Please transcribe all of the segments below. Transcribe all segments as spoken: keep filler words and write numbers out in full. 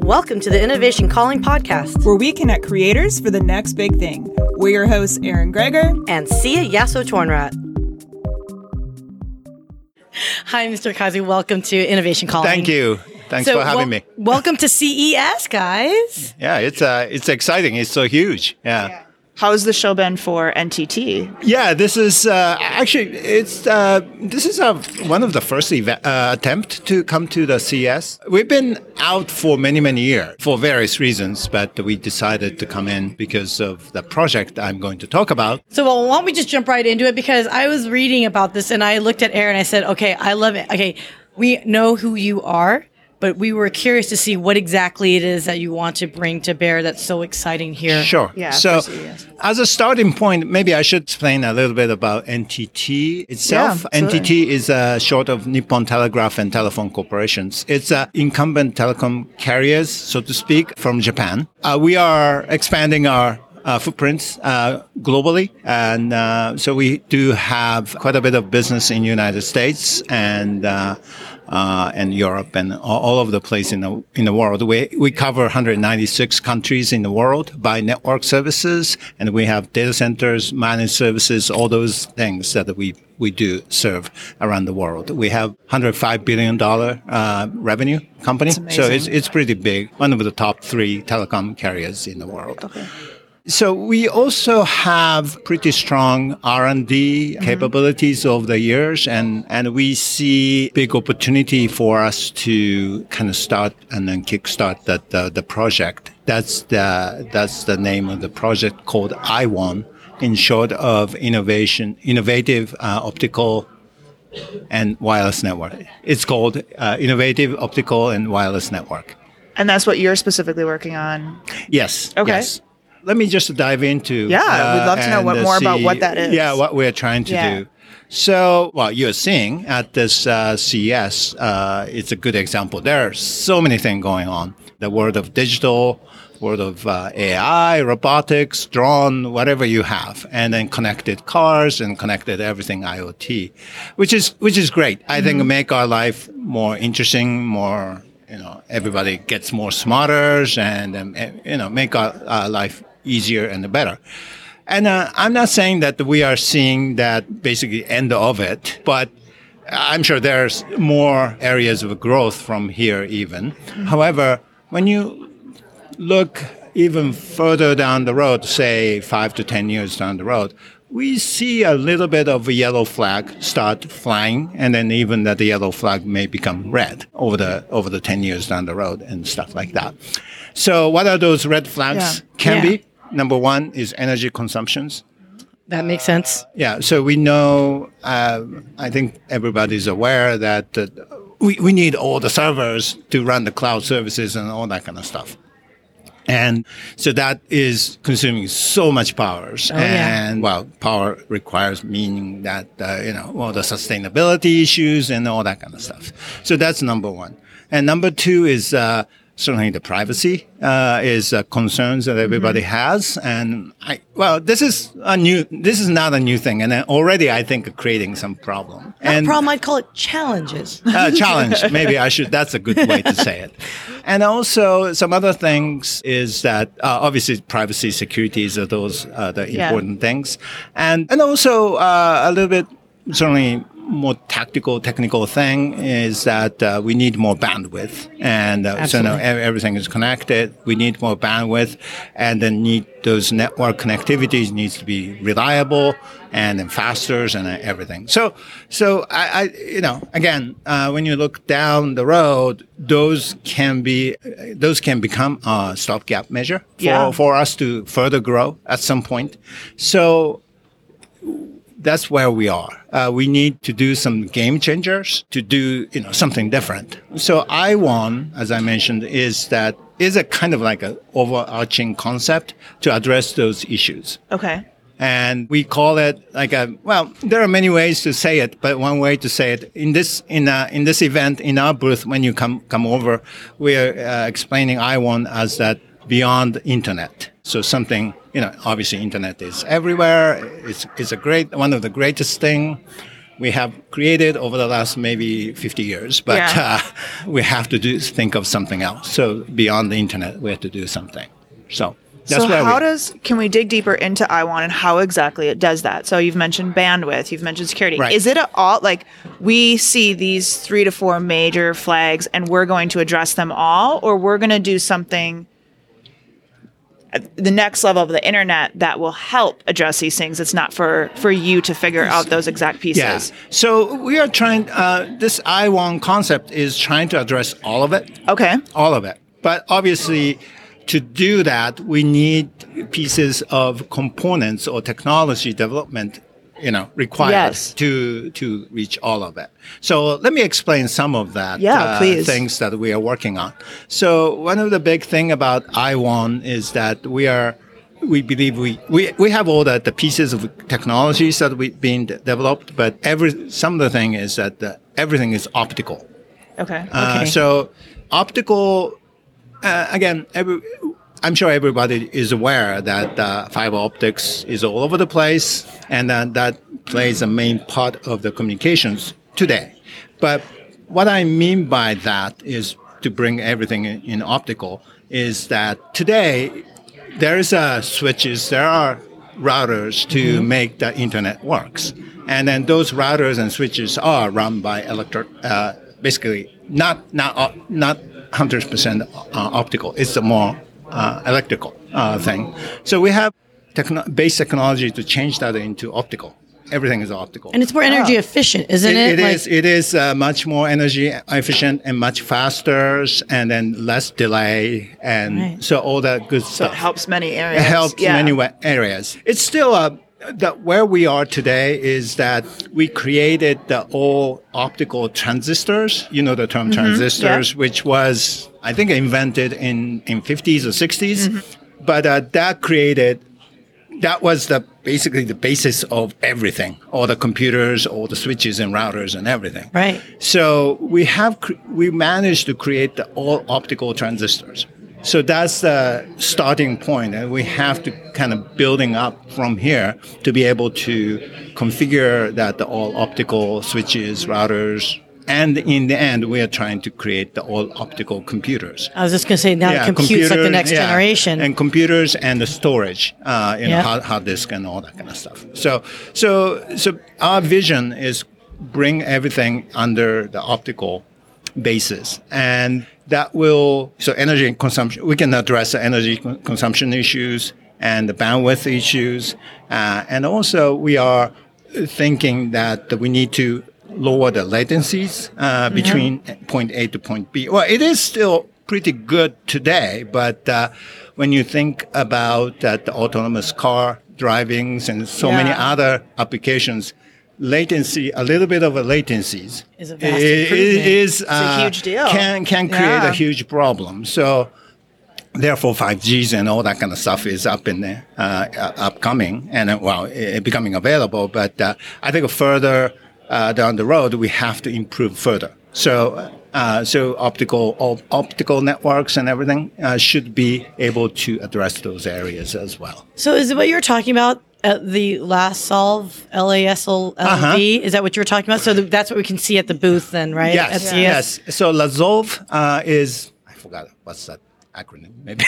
Welcome to the Innovation Calling Podcast, where we connect creators for the next big thing. We're your hosts, Aaron Greger and Sia Yasso-Tornrat. Hi, Mister Kazi. Welcome to Innovation Calling. Thank you. Thanks so, for having well, me. Welcome to C E S, guys. Yeah, it's uh, it's exciting. It's so huge. Yeah. yeah. How's the show been for N T T? Yeah, this is uh, actually it's uh, this is uh, one of the first event, uh, attempt to come to the C E S. We've been out for many many years for various reasons, but we decided to come in because of the project I'm going to talk about. So, well, why don't we just jump right into it? Because I was reading about this and I looked at Aaron and I said, "Okay, I love it. Okay, we know who you are." But we were curious to see what exactly it is that you want to bring to bear that's so exciting here. Sure. Yeah, so yes. As a starting point, maybe I should explain a little bit about N T T itself. Yeah, N T T is a short of Nippon Telegraph and Telephone Corporations. It's uh, incumbent telecom carriers, so to speak, from Japan. Uh, we are expanding our Uh, footprints uh, globally, and uh, so we do have quite a bit of business in the United States and uh, uh, and Europe and all, all over the place in the in the world. We we cover one hundred ninety-six countries in the world by network services, and we have data centers, managed services, all those things that we we do serve around the world. We have one hundred five billion dollars uh, revenue company, so it's it's pretty big. One of the top three telecom carriers in the world. Okay. So we also have pretty strong R and D mm-hmm. capabilities over the years, and, and we see big opportunity for us to kind of start and then kickstart that uh, the project. That's the that's the name of the project called I W O N, in short of innovation, innovative uh, optical and wireless network. It's called uh, Innovative Optical and Wireless Network. And that's what you're specifically working on? Yes. Okay. Yes. Let me just dive into. Yeah, uh, we'd love to know what, more see, about what that is. Yeah, what we're trying to yeah. do. So, well, you're seeing at this uh, C E S, uh, it's a good example. There are so many things going on. The world of digital, world of uh, A I, robotics, drone, whatever you have, and then connected cars and connected everything I O T, which is which is great. I mm-hmm. think make our life more interesting, more, you know, everybody gets more smarter, and um, you know, make our uh, life easier and better. And uh, I'm not saying that we are seeing that basically end of it, but I'm sure there's more areas of growth from here even. Mm-hmm. However, when you look even further down the road, say five to ten years down the road, we see a little bit of a yellow flag start flying, and then even that the yellow flag may become red over the over the ten years down the road and stuff like that. So what are those red flags? Yeah. Can yeah. be. Number one is energy consumptions. That makes sense. Yeah. So we know, uh, I think everybody's aware that uh, we, we need all the servers to run the cloud services and all that kind of stuff. And so that is consuming so much power. Oh, and, yeah. well, power requires meaning that, uh, you know, well, the sustainability issues and all that kind of stuff. So that's number one. And number two is, uh, certainly the privacy, uh, is uh, concerns that everybody mm-hmm. has. And I, well, this is a new, this is not a new thing. And already I think creating some problem. Not and a problem, I'd call it challenges. uh, challenge, maybe I should, that's a good way to say it. And also some other things is that, uh, obviously privacy, securities are those, uh, the yeah. important things. And, and also, uh, a little bit, certainly, more tactical, technical thing is that uh, we need more bandwidth. And uh, so now everything is connected. We need more bandwidth, and then need those network connectivities needs to be reliable and then faster and everything. So, so I, I you know, again, uh, when you look down the road, those can be, those can become a stopgap measure for, yeah. for us to further grow at some point. So, that's where we are. Uh, we need to do some game changers to do, you know, something different. So I W O N, as I mentioned, is that is a kind of like an overarching concept to address those issues. Okay. And we call it like a, well, there are many ways to say it, but one way to say it in this, in uh, in this event, in our booth, when you come, come over, we are uh, explaining I W O N as that beyond internet. So something, you know, obviously internet is everywhere. It's, it's a great, one of the greatest thing. we have created over the last maybe fifty years, but Yeah. uh, we have to do think of something else. So beyond the internet, we have to do something. So that's so where how we, does can we dig deeper into I one and how exactly it does that? So you've mentioned bandwidth, you've mentioned security. Right. Is it a, all like we see these three to four major flags and we're going to address them all, or we're going to do something at the next level of the internet that will help address these things? It's not for for you to figure out those exact pieces. Yeah. So we are trying. Uh, this I one concept is trying to address all of it. Okay. All of it. But obviously, to do that, we need pieces of components or technology development, you know, required Yes. to to reach all of it. So let me explain some of that. Yeah, uh, please. Things that we are working on. So one of the big thing about I one is that we are. We believe we, we, we have all the, the pieces of technologies that we've been de- developed, but every some of the thing is that the, everything is optical. Okay. Uh, Okay. so optical, uh, again, every, I'm sure everybody is aware that uh, fiber optics is all over the place, and uh, that plays a main part of the communications today. But what I mean by that is to bring everything in, in optical is that today there is uh, switches, there are routers to Mm-hmm. make the internet works. And then those routers and switches are run by electric, uh, basically not not uh, not one hundred percent uh, optical. It's a more uh, electrical uh, thing. So we have techno- base technology to change that into optical. Everything is optical. And it's more energy efficient, isn't it? It, it Like- is. It is uh, much more energy efficient and much faster, and then less delay, and Right. so all that good So stuff. it helps many areas. It helps Yeah. many wa- areas. It's still uh, that where we are today is that we created the all optical transistors. You know the term transistors, which was I think invented in in fifties or sixties, but uh, that created. That was the basically the basis of everything, all the computers, all the switches and routers and everything. Right. So we have cre- we managed to create the all optical transistors. So that's the starting point, and we have to kind of building up from here to be able to configure that the all optical switches, routers, and in the end, we are trying to create the all optical computers. I was just going to say now Yeah, compute's like the computer- next yeah, generation. and computers and the storage, uh, you know, Yeah. hard, hard disk and all that kind of stuff. So, so, so our vision is bring everything under the optical basis, and that will so energy consumption. We can address the energy con- consumption issues and the bandwidth issues, uh, and also we are thinking that we need to lower the latencies uh, between point A to point B. Well, it is still pretty good today, but uh, when you think about uh, the autonomous car drivings and so many Yeah. other applications, latency, a little bit of a latencies Is a vast i- i- improvement. is, a uh, huge deal. Can can create Yeah. a huge problem. So. Therefore, five Gs and all that kind of stuff is up in the uh, uh, upcoming and uh, well, it, becoming available. But uh, I think further uh, down the road, we have to improve further. So, uh, so optical op- optical networks and everything uh, should be able to address those areas as well. So is it what you're talking about at the last Solve L A S L V? Uh-huh. Is that what you were talking about? So th- that's what we can see at the booth then, right? At Yes, C E S? yes. So Lazov uh, is I forgot what's that acronym maybe.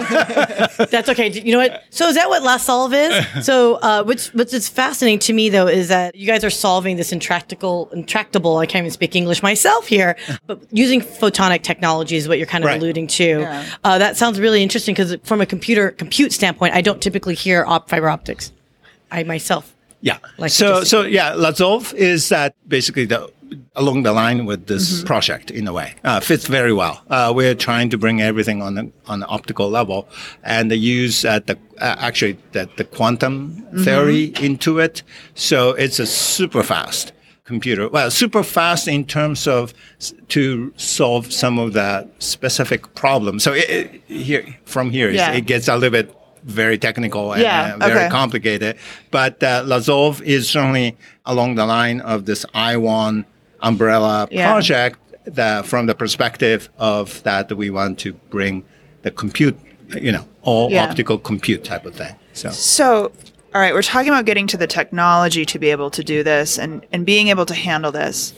But That's okay. You know what? So is that what La Solve is? So uh, what's what's is fascinating to me though is that you guys are solving this intractable, intractable. I can't even speak English myself here, but using photonic technology is what you're kind of Right. alluding to. Yeah. Uh, that sounds really interesting because from a computer compute standpoint, I don't typically hear op- fiber optics. I myself. Yeah. Like so, just- so yeah, Lazov is that basically the along the line with this Mm-hmm. project in a way. Uh, fits very well. Uh, we're trying to bring everything on the on the optical level and the use at the uh, actually the, the quantum Mm-hmm. theory into it. So it's a super fast computer. Well, super fast in terms of s- to solve some of the specific problems. So it, it, here from here Yeah. it gets a little bit very technical and Yeah, uh, very okay. complicated. But uh, Lazov is certainly along the line of this I one umbrella Yeah. project that from the perspective of that we want to bring the compute, you know, all Yeah. optical compute type of thing. So So all right, we're talking about getting to the technology to be able to do this and, and being able to handle this.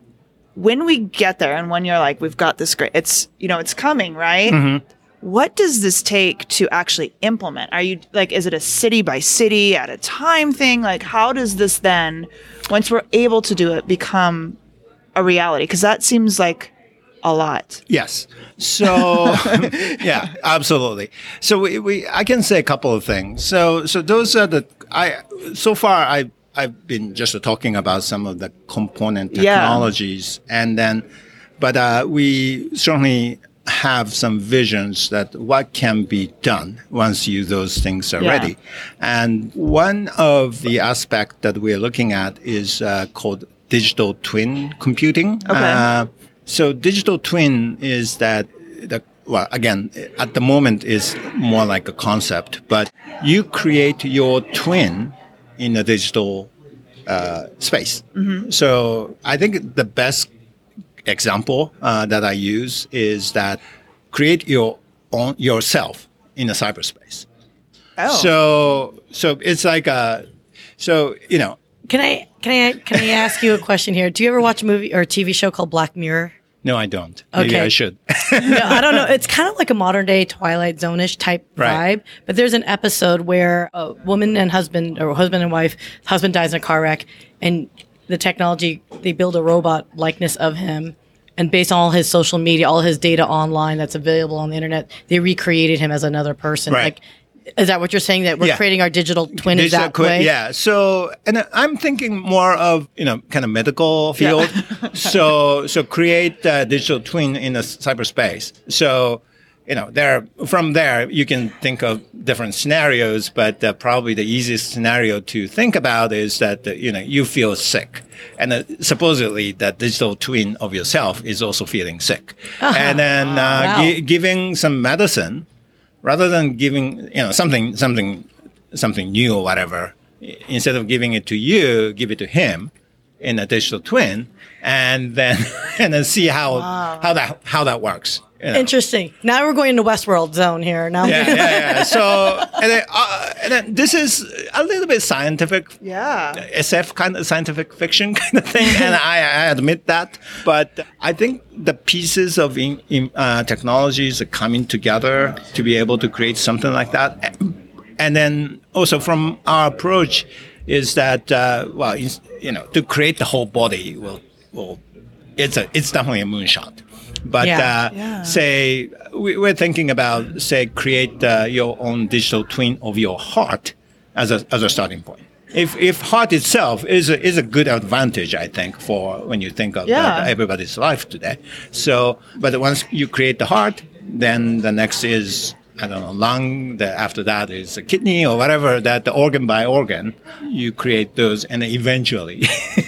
When we get there and when you're like, we've got this great, it's, you know, it's coming, right? Mm-hmm. What does this take to actually implement? Are you like, is it a city by city at a time thing? Like, how does this then, once we're able to do it, become a reality? Because that seems like a lot. Yes. So, yeah, absolutely. So we, we, I can say a couple of things. So, so those are the, I, so far I, I've been just talking about some of the component technologies yeah. and then, but, uh, we certainly have some visions that what can be done once you, those things are yeah. ready. And one of the aspects that we're looking at is, uh, called digital twin computing. Okay. Uh, So digital twin is that the, well, again, at the moment is more like a concept, but you create your twin in a digital uh, space. Mm-hmm. So I think the best example uh, that I use is that create your own yourself in a cyberspace. Oh. So so it's like a so you know. Can I can I can I ask you a question here? Do you ever watch a movie or a T V show called Black Mirror? No, I don't. Maybe okay. I should. No, I don't know. It's kind of like a modern day Twilight Zone-ish type right. vibe. But there's an episode where a woman and husband, or husband and wife, husband dies in a car wreck, and the technology, they build a robot likeness of him. And based on all his social media, all his data online that's available on the internet, they recreated him as another person. Right. Like, is that what you're saying? That we're yeah. creating our digital twin digital is that twin, way? Yeah. So, and I'm thinking more of, you know, kind of medical field. Yeah. so, so create a digital twin in a cyberspace. So, you know, there, from there, you can think of different scenarios, but uh, probably the easiest scenario to think about is that, uh, you know, you feel sick. And uh, supposedly that digital twin of yourself is also feeling sick. Uh-huh. And then uh, wow. gi- giving some medicine, rather than giving, you know, something, something, something new or whatever, instead of giving it to you, give it to him in a digital twin, and then and then see how wow. how that how that works. You know. Interesting. Now we're going into Westworld zone here. Now, yeah, yeah, yeah. So, and then, uh, and then this is a little bit scientific, yeah, S F kind of scientific fiction kind of thing, and I, I admit that. But I think the pieces of in, in, uh, technologies are coming together to be able to create something like that. And then also from our approach is that uh, well, you know, to create the whole body will will it's a it's definitely a moonshot. But yeah. Uh, yeah. say we, we're thinking about say create uh, your own digital twin of your heart as a as a starting point. If if heart itself is a, is a good advantage, I think, for when you think of yeah. uh, everybody's life today. So, but once you create the heart, then the next is I don't know lung. The, after that is a kidney or whatever. That the organ by organ, you create those, and eventually.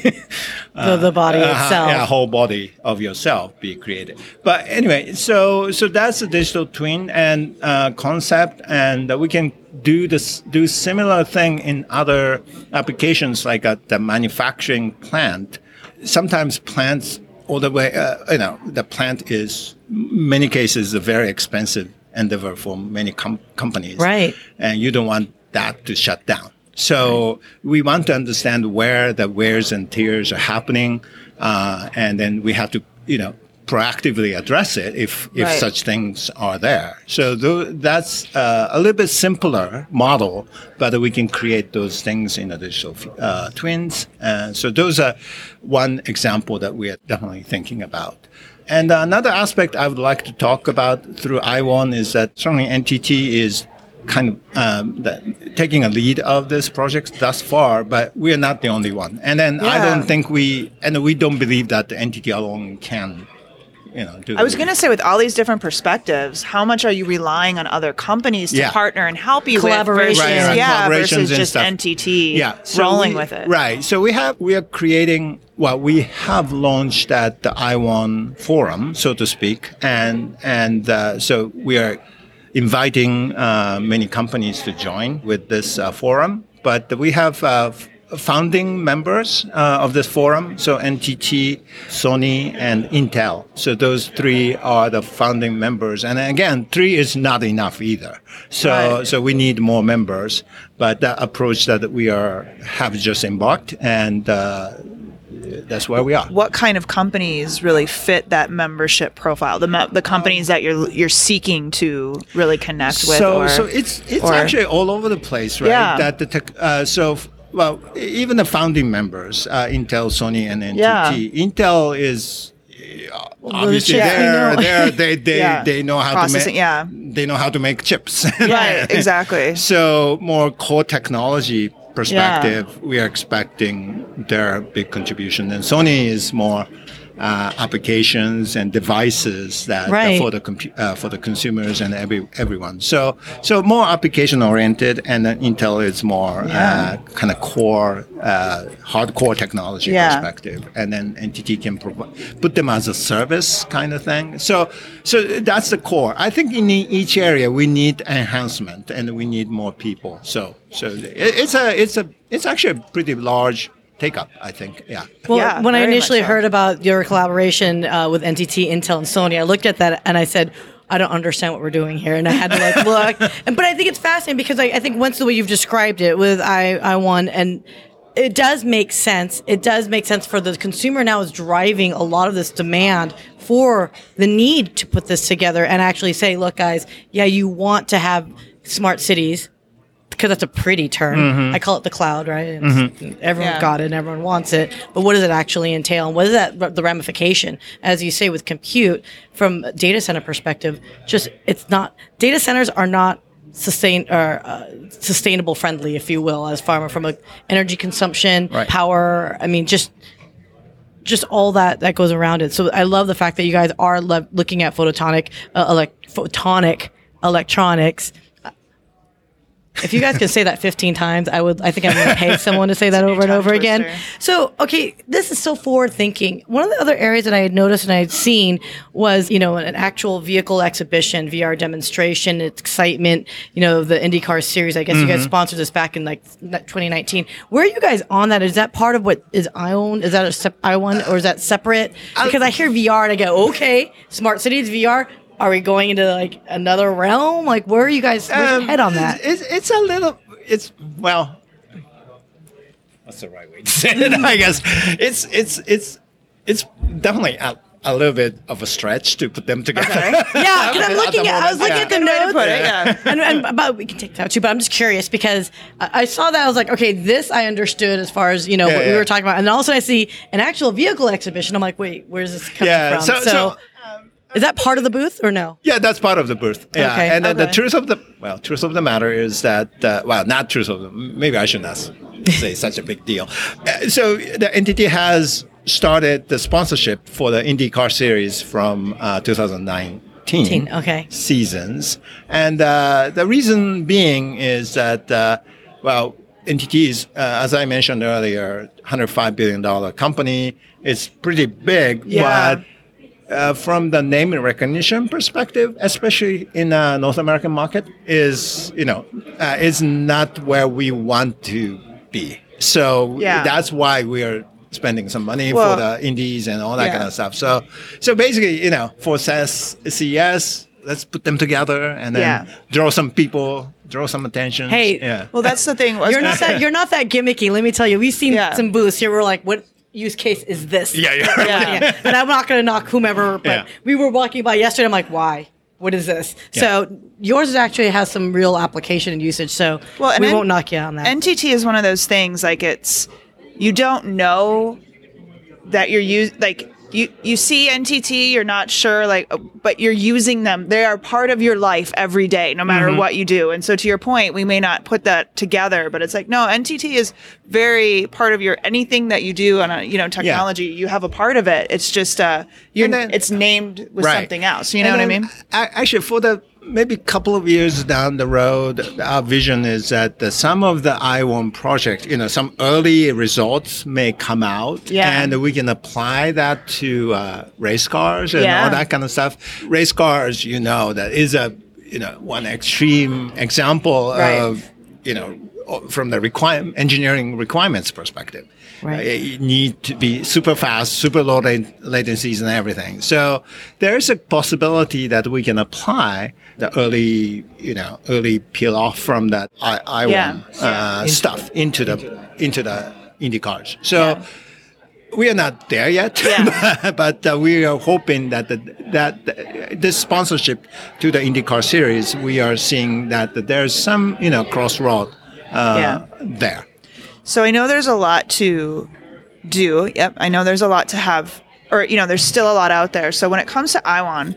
The, the body uh, itself. Yeah, whole body of yourself be created. But anyway, so so that's the digital twin and uh, concept, and uh, we can do this do similar thing in other applications like at the manufacturing plant. Sometimes plants all the way, uh, you know, the plant is many cases a very expensive endeavor for many com- companies, right? And you don't want that to shut down. So we want to understand where the wears and tears are happening, uh, and then we have to, you know, proactively address it if if right. such things are there. So th- that's uh, a little bit simpler model, but we can create those things in the digital uh, twins. Uh, so those are one example that we are definitely thinking about. And another aspect I would like to talk about through I WAN is that certainly N T T is kind of um, the, taking a lead of this project thus far, but we are not the only one. And then yeah. I don't think we, and we don't believe that the N T T alone can, you know, do I was going to say, with all these different perspectives, how much are you relying on other companies to yeah. partner and help you Collaboration. with versus, right, right. yeah, Collaborations versus and just stuff. N T T yeah. So rolling we, with it? Right. So we have, we are creating, well, we have launched at the I WAN forum, so to speak. And, and uh, so we are inviting uh, many companies to join with this uh, forum. But we have uh, founding members uh, of this forum. So N T T, Sony, and Intel. So those three are the founding members. And again, three is not enough either. So Right. so we need more members. But that approach that we are have just embarked, and uh, that's where we are. What kind of companies really fit that membership profile? The me- the companies that you're you're seeking to really connect with. So or, so it's it's or- actually all over the place, right? Yeah. That the tech, uh, so. Well, even the founding members, uh, Intel, Sony, and N T T. Yeah. Intel is uh, obviously chips we they're, know. they're, they they Yeah. they know how to Processing, make yeah. they know how to make chips. Right, exactly. So more core technology perspective, we are expecting their big contribution. And Sony is more uh, applications and devices that Right. for the compu- uh, for the consumers and every everyone. So so more application oriented, and then Intel is more Yeah. uh, kind of core uh, hardcore technology Yeah. perspective, and then N T T can provide put them as a service kind of thing. So so that's the core. I think in e- each area we need enhancement and we need more people. So so it, it's a it's a it's actually a pretty large take up, I think. Yeah. Well, Yeah, when I very much initially so. heard about your collaboration uh, with N T T, Intel, and Sony, I looked at that and I said, I don't understand what we're doing here. And I had to like look. And, but I think it's fascinating because I, I think once the way you've described it with I, I one, and it does make sense. It does make sense for the consumer now is driving a lot of this demand for the need to put this together and actually say, look, guys, yeah, you want to have smart cities. Because that's a pretty term. Mm-hmm. I call it the cloud, right? It's, Everyone Yeah. got it and everyone wants it. But what does it actually entail? And what is that, the ramification? As you say, with compute, from a data center perspective, just it's not, data centers are not sustain or uh, sustainable friendly, if you will, as far from a energy consumption, Right. power. I mean, just just all that that goes around it. So I love the fact that you guys are lo- looking at photonic, uh, elect- photonic electronics. If you guys could say that fifteen times, I would. I think I'm going to pay someone to say that over and tongue over again. twister. So, okay, this is so forward thinking. One of the other areas that I had noticed and I had seen was, you know, an actual vehicle exhibition, V R demonstration, excitement. You know, the IndyCar series. I guess you guys sponsored this back in like twenty nineteen. Where are you guys on that? Is that part of what is ION? Is that a sep- I one or is that separate? Because I hear V R and I go, okay, smart cities V R. Are we going into like another realm? Like, where are you guys? Where's your Um, head on that? It's, it's a little. It's well. What's the right way to say it? I guess it's it's it's it's definitely a, a little bit of a stretch to put them together. Okay. Yeah, because I'm looking at, I was looking Yeah. at the Good way to notes. put it, yeah. and, and but we can take that too. But I'm just curious because I, I saw that I was like, okay, this I understood as far as you know Yeah, what we yeah. were talking about, and then all of a sudden I see an actual vehicle exhibition. I'm like, wait, where's this coming Yeah, from? so- so, is that part of the booth or no? Yeah, that's part of the booth. Yeah, Okay, and then the okay. truth of the well, truth of the matter is that uh, well, not truth of the maybe I should not s- say such a big deal. Uh, so the entity has started the sponsorship for the IndyCar series from uh, two thousand nineteen Okay. seasons, and uh, the reason being is that uh, well, N T T is uh, as I mentioned earlier, one hundred five billion dollar company. It's pretty big, Yeah. but uh, from the name recognition perspective, especially in the North American market, is you know uh, is not where we want to be. So Yeah. that's why we are spending some money Well, for the indies and all that yeah. kind of stuff. So so basically, you know, for C E S, let's put them together and then Yeah. draw some people, draw some attention. Hey, yeah. Well, that's the thing. I was You're gonna not that. You're not that gimmicky. Let me tell you. We've seen Yeah. some booths here. We're like, what use case is this? Yeah, yeah. Yeah. And I'm not going to knock whomever, but Yeah. we were walking by yesterday. I'm like, why? What is this? Yeah. So yours actually has some real application and usage. So Well, and we N- won't knock you on that. N T T is one of those things like it's you don't know that you're use like you you see N T T, you're not sure like but you're using them. They are part of your life every day, no matter what you do. And so to your point, we may not put that together, but it's like no, N T T is very part of your anything that you do on a you know technology. You have a part of it. It's just uh you're And then- it's named with Right. something else. You know And what I then, mean? a- Actually, for the maybe couple of years down the road, our vision is that the, some of the I one project, you know, some early results may come out, Yeah. and we can apply that to uh, race cars and Yeah. all that kind of stuff. Race cars, you know, that is a you know one extreme example Right. of you know from the require, engineering requirements perspective. Right. Uh, you need to be super fast, super low lat- latencies and everything. So there's a possibility that we can apply the early, you know, early peel off from that I, I Yeah. uh, stuff into the into the Indy cars. So Yeah. we are not there yet, Yeah. but uh, we are hoping that the, that uh, this sponsorship to the IndyCar series, we are seeing that there's some, you know, crossroad uh, Yeah. there. So I know there's a lot to do. Yep, I know there's a lot to have, or you know, there's still a lot out there. So when it comes to IWON,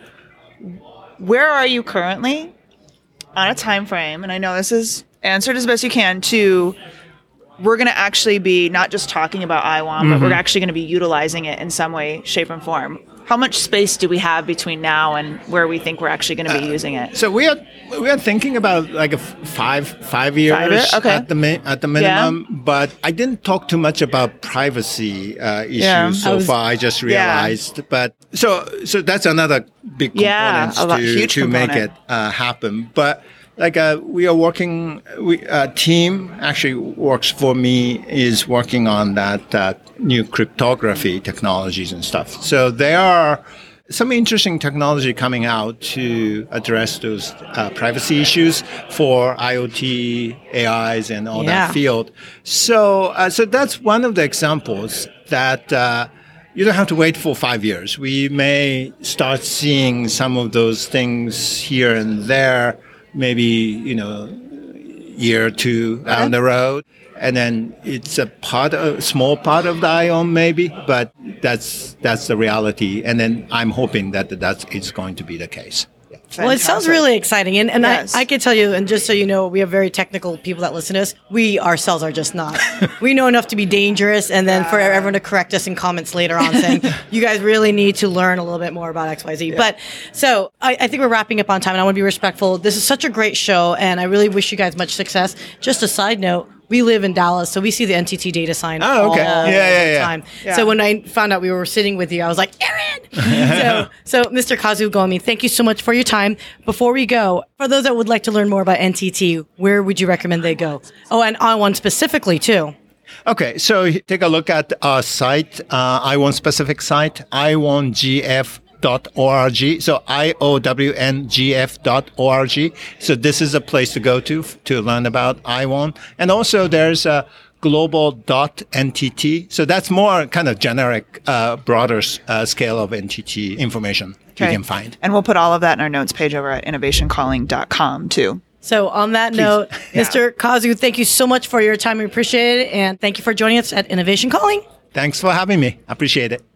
where are you currently on a time frame? And I know this is answered as best you can to. We're going to actually be not just talking about IWON, mm-hmm. but we're actually going to be utilizing it in some way, shape, and form. How much space do we have between now and where we think we're actually going to be uh, using it? So we are we are thinking about like a f- five five years five okay. at the mi- at the minimum. Yeah. But I didn't talk too much about privacy uh, issues yeah. so I was, far. I just realized. Yeah. But so so that's another big component yeah, to huge to component. make it uh, happen. But like uh, we are working, we uh, team actually works for me is working on that uh, new cryptography technologies and stuff. So there are some interesting technology coming out to address those uh, privacy issues for IoT, A Is, and all yeah. that field. So, uh, so that's one of the examples that. Uh, You don't have to wait for five years. We may start seeing some of those things here and there, maybe, you know, year or two down the road. And then it's a part, a small part of the ION maybe, but that's that's the reality. And then I'm hoping that that's it's going to be the case. Well, it sounds really exciting. And, and yes. I, I can tell you, and just so you know, we have very technical people that listen to us. We ourselves are just not. We know enough to be dangerous, and then yeah. for everyone to correct us in comments later on saying, you guys really need to learn a little bit more about X Y Z. Yeah. But so I, I think we're wrapping up on time, and I want to be respectful. This is such a great show, and I really wish you guys much success. Just a side note, we live in Dallas, so we see the N T T data sign oh, okay. all yeah, yeah, the yeah. time. Yeah. So when I found out we were sitting with you, I was like, Aaron! so, so Mister Kazu Gomi, thank you so much for your time. Before we go, for those that would like to learn more about N T T, where would you recommend they go? Oh, and IWON specifically, too. Okay, so take a look at our site, uh, IWON specific site, I won G F dot org. So I O W N G F dot org. So this is a place to go to f- to learn about IWON. And also there's a global dot N T T. So that's more kind of generic, uh, broader uh, scale of N T T information okay. you can find. And we'll put all of that in our notes page over at innovation calling dot com too. So on that Please. note, Yeah. Mister Kazu, thank you so much for your time. We appreciate it. And thank you for joining us at Innovation Calling. Thanks for having me. Appreciate it.